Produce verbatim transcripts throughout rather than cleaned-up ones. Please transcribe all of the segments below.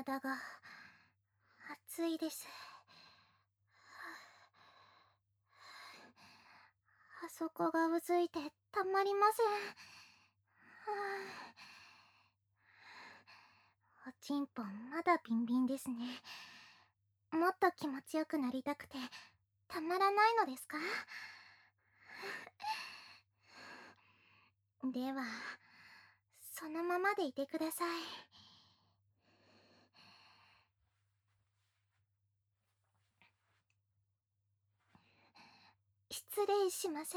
体が熱いです。あそこがうずいてたまりません。おちんぽまだビンビンですね。もっと気持ちよくなりたくてたまらないのですか？ではそのままでいてください。失礼します。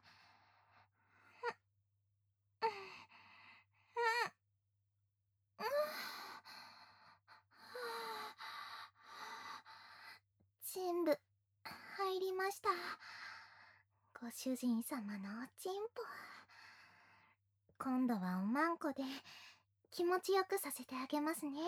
全部入りました。ご主人様のおちんぽ。今度はおまんこで気持ちよくさせてあげますね。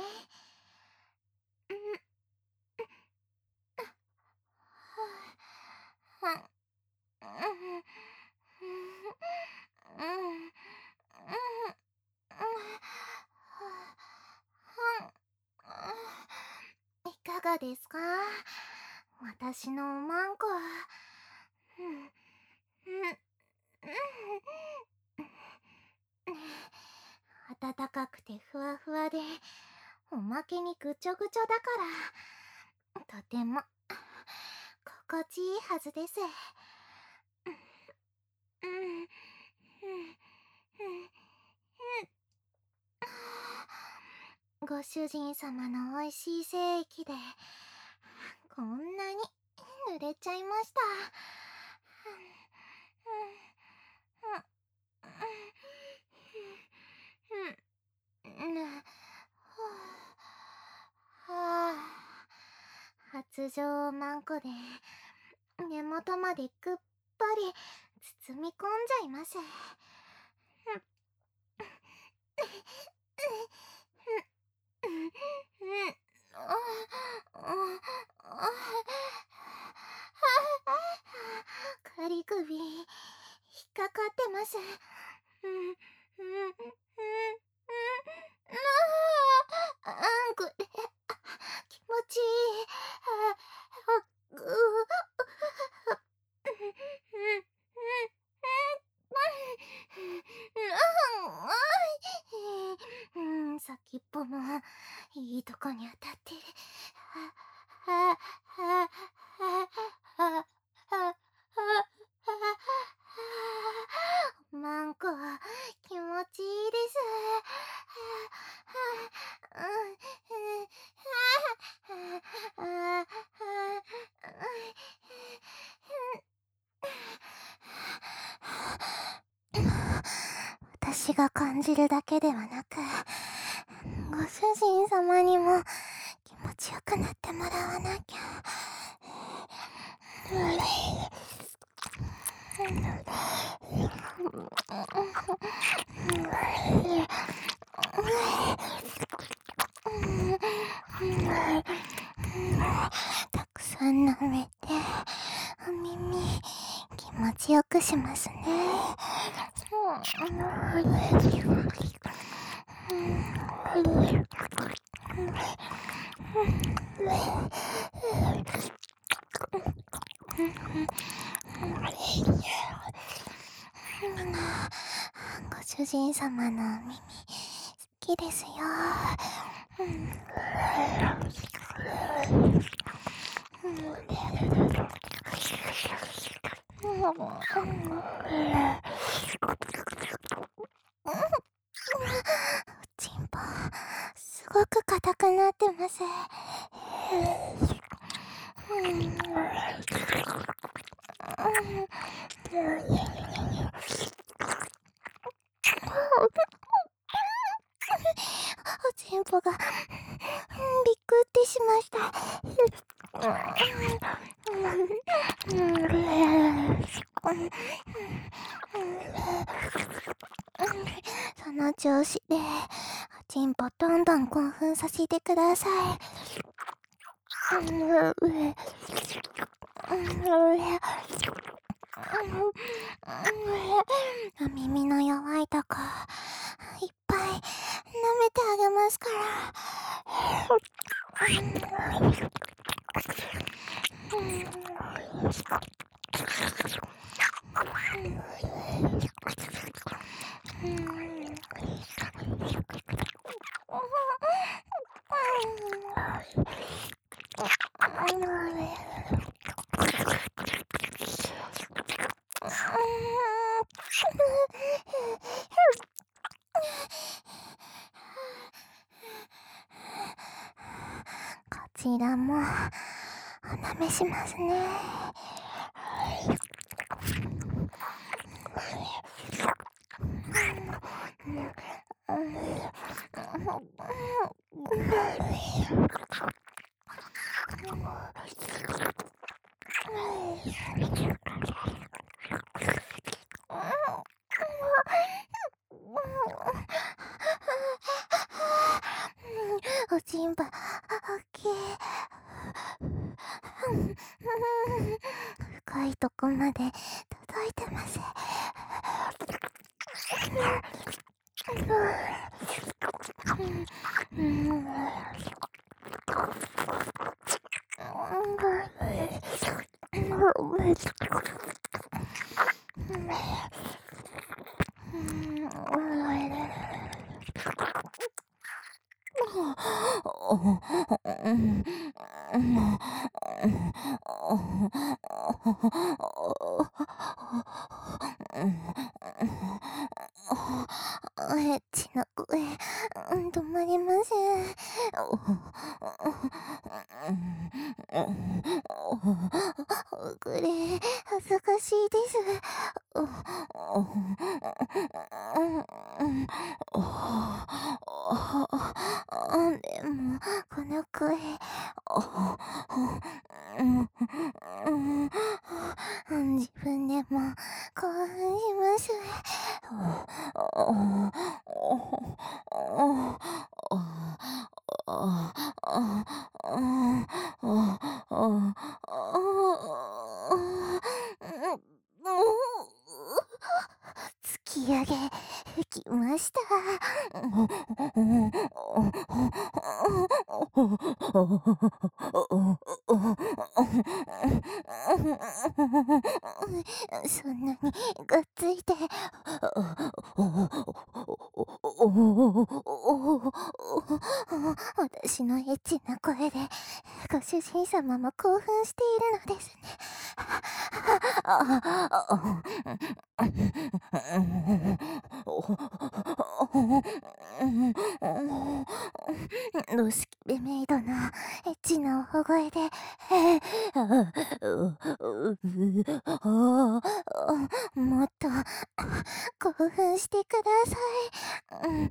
いかがですか、私のおまんこ。暖かくてふわふわで、おまけにぐちょぐちょだからとても心地いいはずです。ご主人様のおいしい精液でこんなに濡れちゃいました。発情マンコで根元までぐっぱり包み込んじゃいます。仮首引っかかってます。あんこれ気持ちいい。先っぽもいいとこに当たってる。マンコ気持ちいいです。私が感じるだけではなく、ご主人様にも気持ちよくなってもらわなきゃ。たくさん舐めてお耳気持ちよくしますね。ご主人様のお耳好きですよ。おちんぽすごく硬くなってます。おちんぽがびっくってしました。その調子でおちんぽどんどん興奮させてください。お耳の弱いとこいっぱい舐めてあげますから。 こちらもお舐めしますね。おちんぽ、おっきい。深いとこまで届いてます。エッチな声、止まりません。これ、恥ずかしいです。でも、この声、自分でも興奮します。突き上げ、きました。そんなにがっついて。私のエッチな声でご主人様も興奮しているのですね。ロスケベメイドのエッチな大声でもっと興奮してください。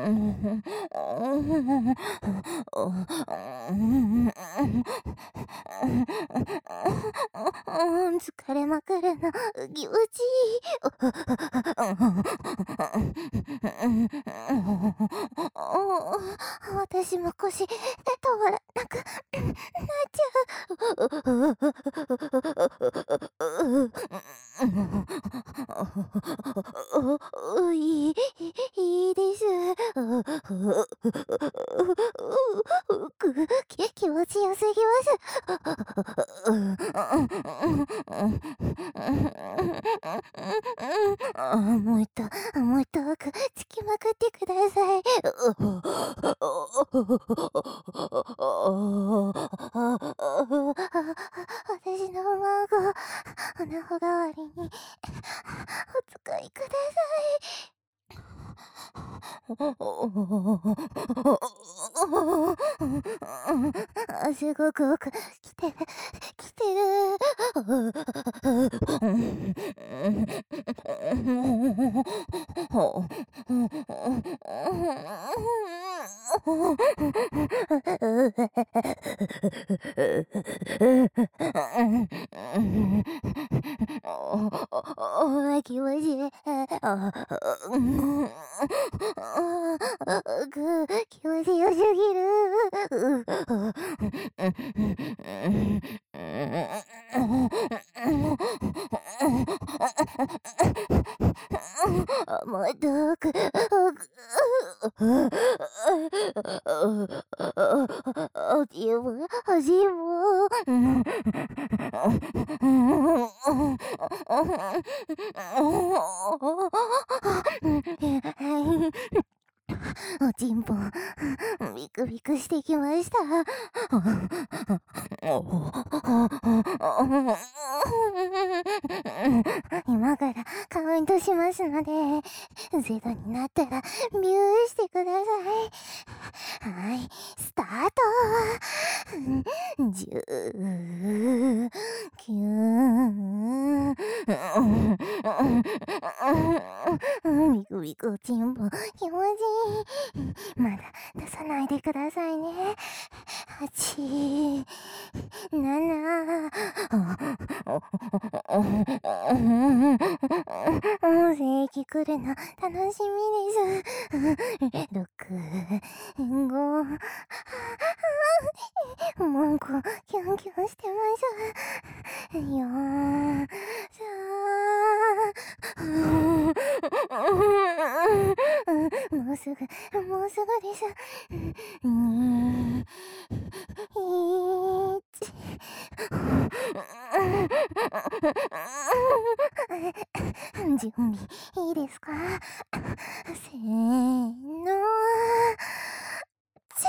疲れまくるの気持ちいい。私も腰止まらなくなっちゃう。いい、いいです。気気持ちよすぎます。もっと、もっと奥つきまくってください。私の孫、穴穂代わりにお使いください。すごく奥来てる来てる。お気持ちいい。気持ちよすぎる。もっと奥気欲しいもん。おちんぽ、ビクビクしてきました。今からカウントしますので、ゼロになったらビューしてください。はい、スタート。じゅう、きゅう、ビクビクおちんぽ気持ちいい。まだ出さないでくださいね。はち、なな、正規来るの楽しみです。ろく、ご、もうこうキュンキュンしてます。よん、さん、もうすぐもうすぐです。に、いち、準備いいですか？せーの、ゼ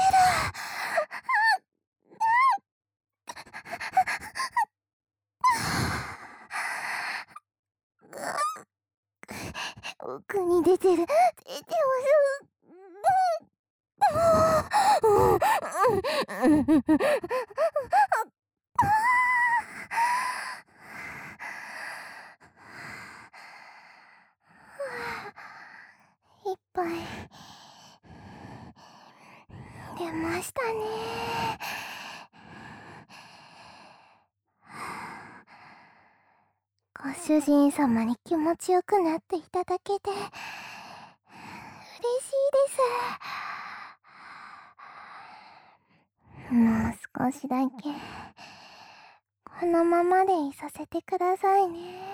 ロ。奥に出てる、出てます。いっぱい出ましたね。ご主人様に気持ちよくなっていただけて嬉しいです。もう少しだけこのままでいさせてくださいね。